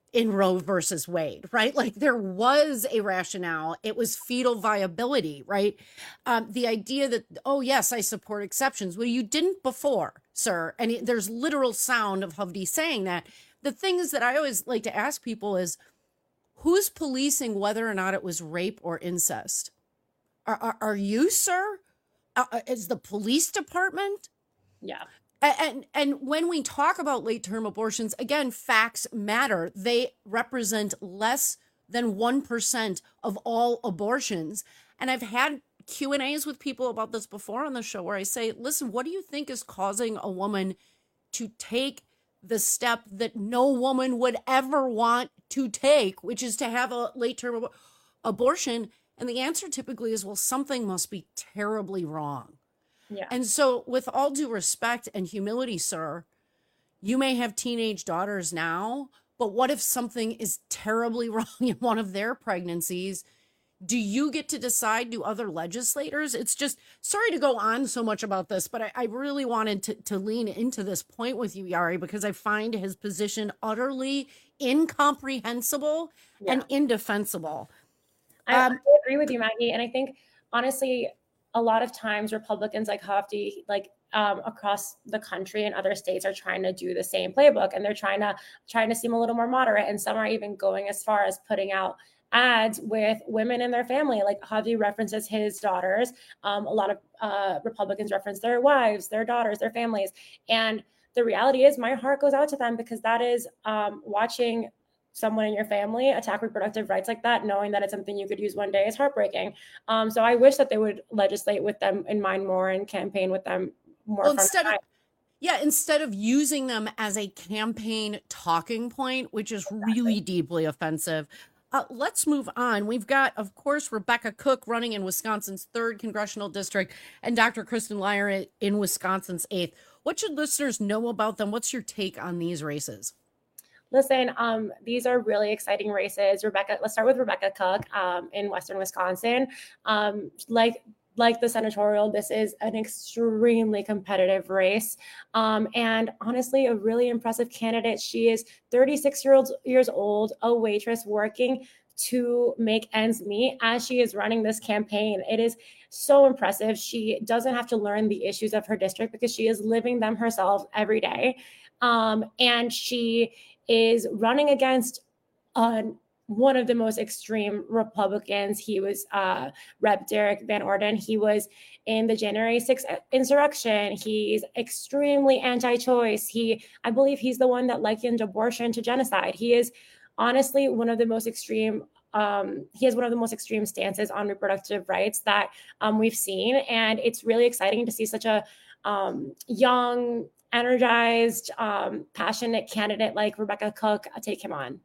in Roe versus Wade, right? Like there was a rationale. It was fetal viability, right? Um, the idea that, oh, yes, I support exceptions. Well, you didn't before, sir. And it, there's literal sound of Hovde saying that. The things that I always like to ask people is, who's policing whether or not it was rape or incest? Are, are, are you, sir? Uh, is the police department? Yeah. And and when we talk about late-term abortions, again, facts matter. They represent less than one percent of all abortions. And I've had Q and A's with people about this before on the show where I say, listen, what do you think is causing a woman to take the step that no woman would ever want to take, which is to have a late-term ab- abortion? And the answer typically is, well, something must be terribly wrong. Yeah. And so with all due respect and humility, sir, you may have teenage daughters now, but what if something is terribly wrong in one of their pregnancies? Do you get to decide? Do other legislators? It's just, sorry to go on so much about this, but I, I really wanted to, to lean into this point with you, Yari, because I find his position utterly incomprehensible yeah. and indefensible. I, Um, I agree with you, Maggie. And I think, honestly, a lot of times Republicans like Hovde, like um, across the country and other states, are trying to do the same playbook, and they're trying to trying to seem a little more moderate. And some are even going as far as putting out ads with women in their family. Like Hovde references his daughters. Um, a lot of uh, Republicans reference their wives, their daughters, their families. And the reality is, my heart goes out to them, because that is um, watching someone in your family attack reproductive rights like that, knowing that it's something you could use one day, is heartbreaking. Um, so I wish that they would legislate with them in mind more and campaign with them more. Well, instead of, yeah, instead of using them as a campaign talking point, which is exactly. really deeply offensive. Uh, let's move on. We've got, of course, Rebecca Cook running in Wisconsin's third congressional district, and Doctor Kristen Lyer in Wisconsin's eighth. What should listeners know about them? What's your take on these races? Listen, um, these are really exciting races. Rebecca, let's start with Rebecca Cook um, in Western Wisconsin. Um, like like the senatorial, this is an extremely competitive race. Um, and honestly, a really impressive candidate. She is thirty-six year old, years old, a waitress working to make ends meet as she is running this campaign. It is so impressive. She doesn't have to learn the issues of her district because she is living them herself every day. Um, and she is running against uh, one of the most extreme Republicans. He was uh, Representative Derek Van Orden. He was in the January sixth insurrection. He's extremely anti-choice. He, I believe he's the one that likened abortion to genocide. He is honestly one of the most extreme Um, he has one of the most extreme stances on reproductive rights that um, we've seen. And it's really exciting to see such a um, young, energized, um, passionate candidate like Rebecca Cook take him on.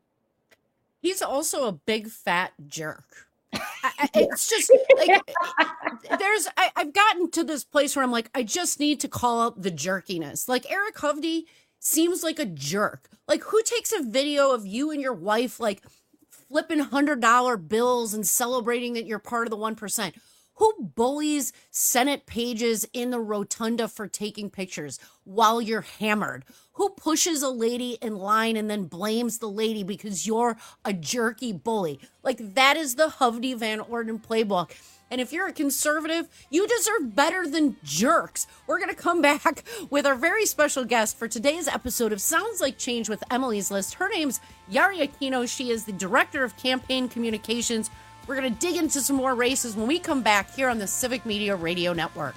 He's also a big fat jerk. I, it's just like there's I, I've gotten to this place where I'm like, I just need to call out the jerkiness. Like Eric Hovde seems like a jerk. Like, who takes a video of you and your wife like flipping hundred dollar bills and celebrating that you're part of the one percent? Who bullies Senate pages in the rotunda for taking pictures while you're hammered? Who pushes a lady in line and then blames the lady because you're a jerky bully? Like, that is the Hovde Van Orden playbook. And if you're a conservative, you deserve better than jerks. We're going to come back with our very special guest for today's episode of Sounds Like Change with Emily's List. Her name's Yari Aquino. She is the Director of Campaign Communications. We're going to dig into some more races when we come back here on the Civic Media Radio Network.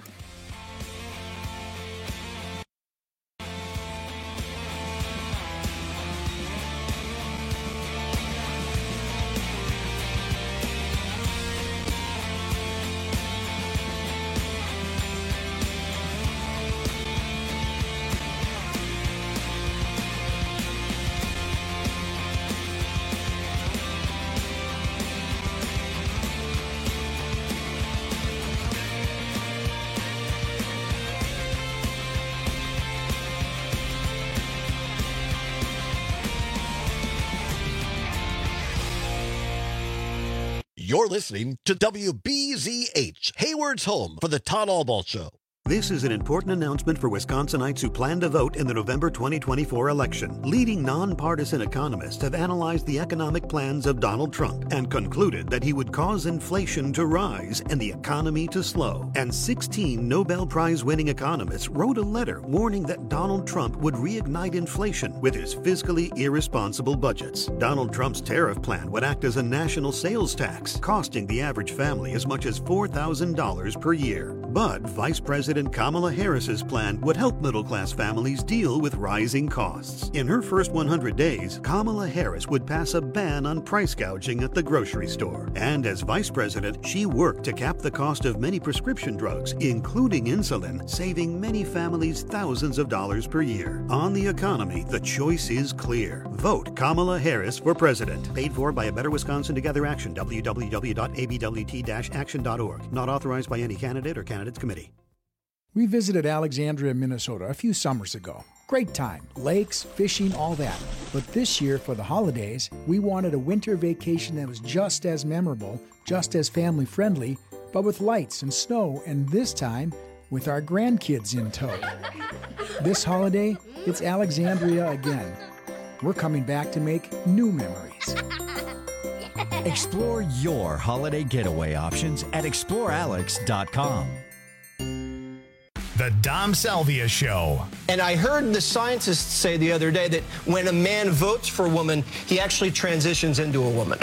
You're listening to W B Z H, Hayward's home for the Todd Albaugh Show. This is an important announcement for Wisconsinites who plan to vote in the November twenty twenty-four election. Leading nonpartisan economists have analyzed the economic plans of Donald Trump and concluded that he would cause inflation to rise and the economy to slow. And sixteen Nobel Prize-winning economists wrote a letter warning that Donald Trump would reignite inflation with his fiscally irresponsible budgets. Donald Trump's tariff plan would act as a national sales tax, costing the average family as much as four thousand dollars per year. But Vice President Kamala Harris's plan would help middle-class families deal with rising costs. In her first one hundred days, Kamala Harris would pass a ban on price gouging at the grocery store. And as vice president, she worked to cap the cost of many prescription drugs, including insulin, saving many families thousands of dollars per year. On the economy, the choice is clear. Vote Kamala Harris for president. Paid for by a Better Wisconsin Together Action, w w w dot a b w t dash action dot org. Not authorized by any candidate or candidates committee. We visited Alexandria, Minnesota a few summers ago. Great time. Lakes, fishing, all that. But this year, for the holidays, we wanted a winter vacation that was just as memorable, just as family-friendly, but with lights and snow, and this time, with our grandkids in tow. This holiday, it's Alexandria again. We're coming back to make new memories. Explore your holiday getaway options at explore alex dot com. The Dom Salvia Show. And I heard the scientists say the other day that when a man votes for a woman, he actually transitions into a woman.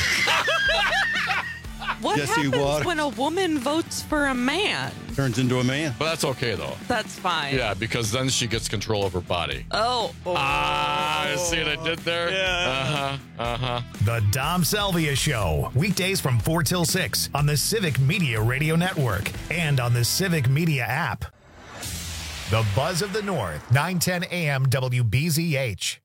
What Jesse happens Water. when a woman votes for a man? Turns into a man. But that's okay, though. That's fine. Yeah, because then she gets control of her body. Oh. oh. Ah, you see what I did there? Yeah. Uh-huh, uh-huh. The Dom Salvia Show. Weekdays from four till six on the Civic Media Radio Network and on the Civic Media app. The Buzz of the North, nine ten a m W B Z H.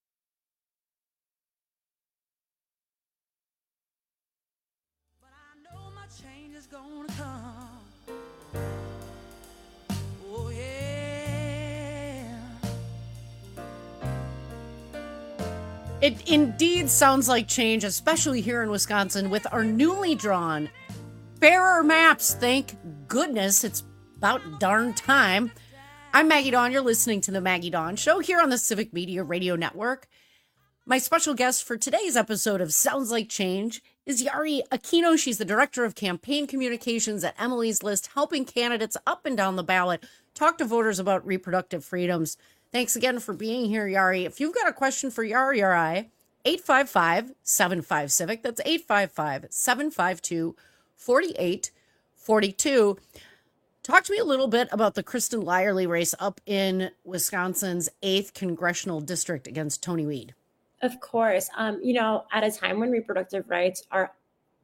It indeed sounds like change, especially here in Wisconsin with our newly drawn fairer maps. Thank goodness. It's about darn time. I'm Maggie Dawn. You're listening to the Maggie Dawn Show here on the Civic Media Radio Network. My special guest for today's episode of Sounds Like Change is Yari Aquino. She's the Director of Campaign Communications at Emily's List, helping candidates up and down the ballot talk to voters about reproductive freedoms. Thanks again for being here, Yari. If you've got a question for Yari or I, eight five five, seven five, CIVIC. That's eight five five, seven five two, four eight four two. Talk to me a little bit about the Kristen Lyerly race up in Wisconsin's eighth Congressional District against Tony Weed. Of course. Um, you know, at a time when reproductive rights are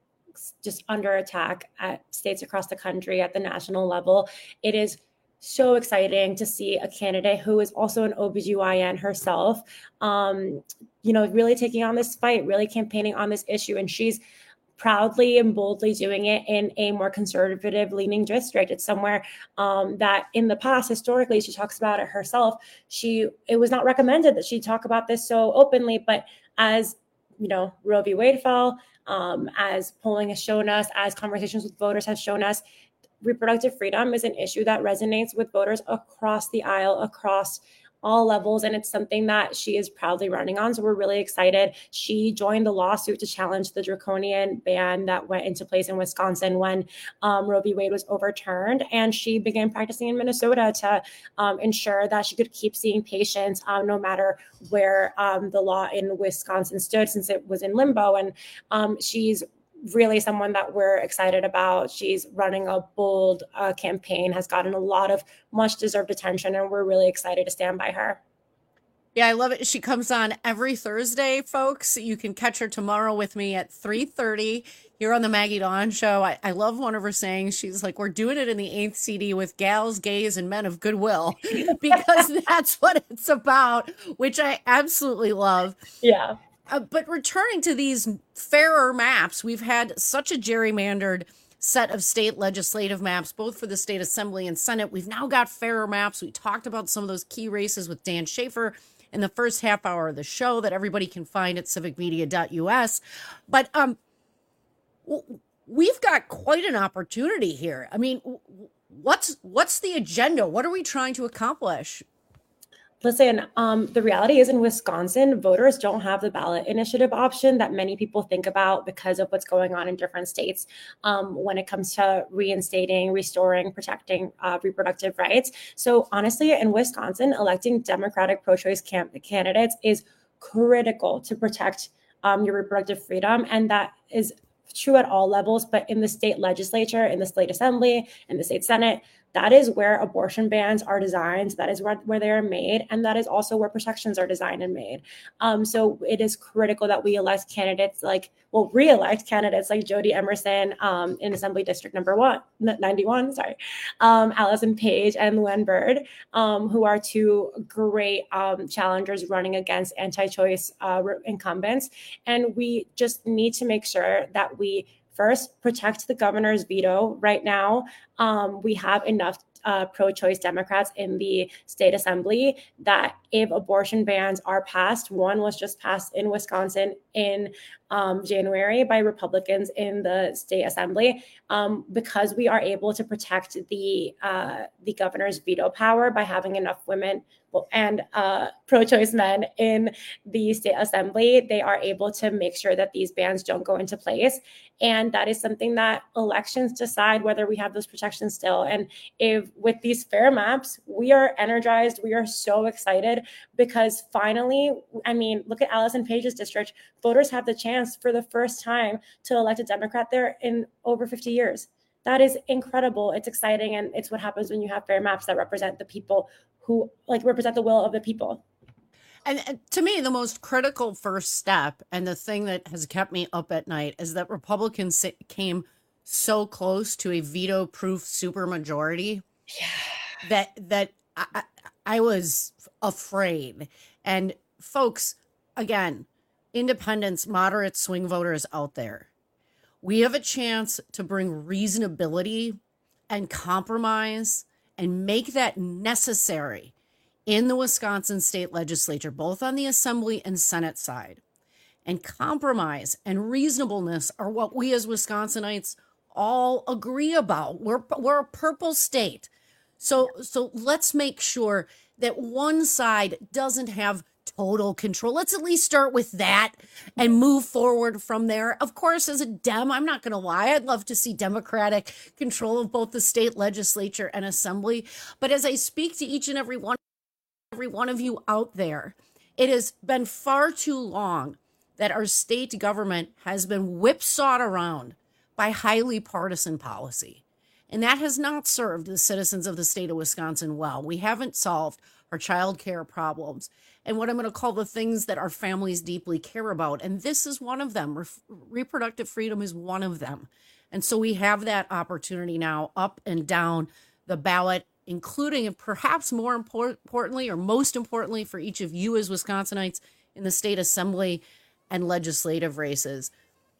just under attack at states across the country at the national level, it is so exciting to see a candidate who is also an O B G Y N herself, um, you know, really taking on this fight, really campaigning on this issue. And she's proudly and boldly doing it in a more conservative leaning district. It's somewhere um, that in the past, historically, she talks about it herself. She, it was not recommended that she talk about this so openly, but as, you know, Roe v. Wade fell, um, as polling has shown us, as conversations with voters have shown us, reproductive freedom is an issue that resonates with voters across the aisle, across all levels, and it's something that she is proudly running on. So we're really excited. She joined the lawsuit to challenge the draconian ban that went into place in Wisconsin when um, Roe v. Wade was overturned, and she began practicing in Minnesota to um, ensure that she could keep seeing patients um, no matter where um, the law in Wisconsin stood, since it was in limbo. And um, she's really someone that we're excited about. She's running a bold uh, campaign, has gotten a lot of much deserved attention, and we're really excited to stand by her. Yeah, I love it. She comes on every Thursday, folks. You can catch her tomorrow with me at three thirty here on the Maggie Dawn Show. I, I love one of her sayings. She's like, we're doing it in the eighth C D with gals, gays, and men of goodwill, because that's what it's about, which I absolutely love. Yeah. Uh, but returning to these fairer maps, we've had such a gerrymandered set of state legislative maps, both for the state assembly and Senate. We've now got fairer maps. We talked about some of those key races with Dan Schaefer in the first half hour of the show that everybody can find at civic media dot u s. But um, we've got quite an opportunity here. I mean, what's what's the agenda? What are we trying to accomplish? Listen, um, the reality is in Wisconsin, voters don't have the ballot initiative option that many people think about because of what's going on in different states um, when it comes to reinstating, restoring, protecting uh, reproductive rights. So honestly, in Wisconsin, electing Democratic pro-choice cam- candidates is critical to protect um, your reproductive freedom. And that is true at all levels, but in the state legislature, in the state assembly, in the state senate, that is where abortion bans are designed. That is where, where they are made. And that is also where protections are designed and made. Um, so it is critical that we elect candidates like, well, re-elect candidates like Jody Emerson um, in Assembly District number one, ninety-one, sorry, um, Allison Page and Lou Ann Bird, um, who are two great um, challengers running against anti-choice uh, incumbents. And we just need to make sure that we first, protect the governor's veto. Right now, um, we have enough uh, pro-choice Democrats in the state assembly that if abortion bans are passed, one was just passed in Wisconsin in um, January by Republicans in the state assembly, um, because we are able to protect the uh, the governor's veto power by having enough women and uh, pro-choice men in the state assembly. They are able to make sure that these bans don't go into place. And that is something that elections decide whether we have those protections still. And if with these fair maps, we are energized, we are so excited because finally, I mean, look at Allison Page's district. Voters have the chance for the first time to elect a Democrat there in over fifty years. That is incredible. It's exciting. And it's what happens when you have fair maps that represent the people who like represent the will of the people. And, and to me, the most critical first step and the thing that has kept me up at night is that Republicans came so close to a veto-proof supermajority yeah. that that I, I was afraid. And folks, again, independents, moderate swing voters out there, we have a chance to bring reasonability and compromise and make that necessary in the Wisconsin state legislature, both on the Assembly and Senate side. And compromise and reasonableness are what we as Wisconsinites all agree about. We're, we're a purple state. So, so let's make sure that one side doesn't have total control. Let's at least start with that and move forward from there. Of course, as a Dem, I'm not going to lie, I'd love to see Democratic control of both the state legislature and assembly. But as I speak to each and every one, every one of you out there, it has been far too long that our state government has been whipsawed around by highly partisan policy. And that has not served the citizens of the state of Wisconsin well. We haven't solved our child care problems and what I'm going to call the things that our families deeply care about. And this is one of them. Re- reproductive freedom is one of them. And so we have that opportunity now up and down the ballot, including, and perhaps more import- importantly, or most importantly for each of you as Wisconsinites in the state assembly and legislative races.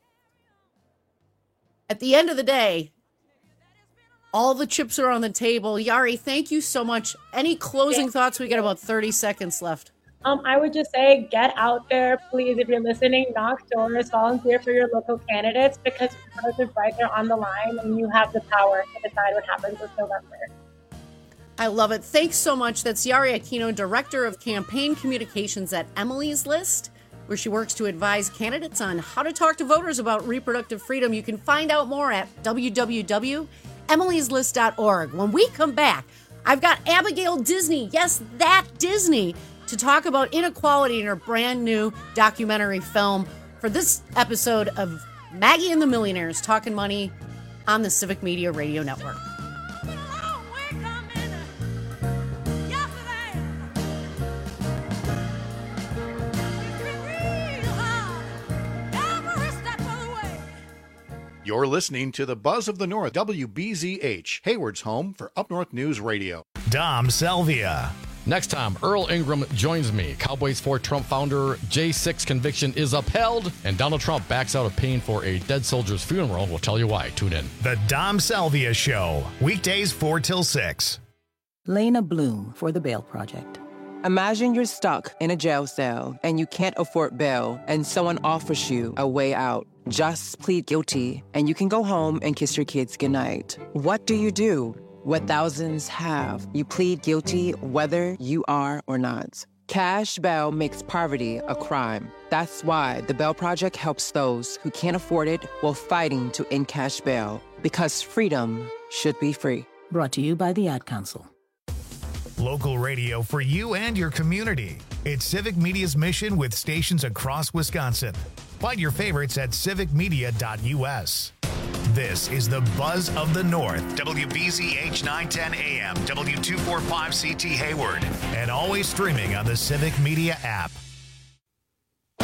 At the end of the day, all the chips are on the table. Yari, thank you so much. Any closing thoughts? We got about thirty seconds left. Um, I would just say, get out there, please. If you're listening, knock doors, volunteer for your local candidates, because reproductive rights are on the line and you have the power to decide what happens this November. I love it. Thanks so much. That's Yari Aquino, Director of Campaign Communications at Emily's List, where she works to advise candidates on how to talk to voters about reproductive freedom. You can find out more at w w w dot emilys list dot org. When we come back, I've got Abigail Disney, yes, that Disney, to talk about inequality in her brand new documentary film for this episode of Maggie and the Millionaires Talking Money on the Civic Media Radio Network. You're listening to the Buzz of the North, W B Z H, Hayward's home for Up North News Radio. Dom Selvia. Next time, Earl Ingram joins me. Cowboys for Trump founder J six conviction is upheld, and Donald Trump backs out of paying for a dead soldier's funeral. We'll tell you why. Tune in. The Dom Selvia Show, weekdays four till six. Lena Bloom for the Bail Project. Imagine you're stuck in a jail cell and you can't afford bail, and someone offers you a way out. Just plead guilty, and you can go home and kiss your kids goodnight. What do you do? what thousands have. You plead guilty whether you are or not. Cash bail makes poverty a crime. That's why the Bail Project helps those who can't afford it while fighting to end cash bail. Because freedom should be free. Brought to you by the Ad Council. Local radio for you and your community. It's Civic Media's mission with stations across Wisconsin. Find your favorites at civic media dot u s. This is the Buzz of the North, W B Z H nine ten A M, W two forty-five C T Hayward, and always streaming on the Civic Media app.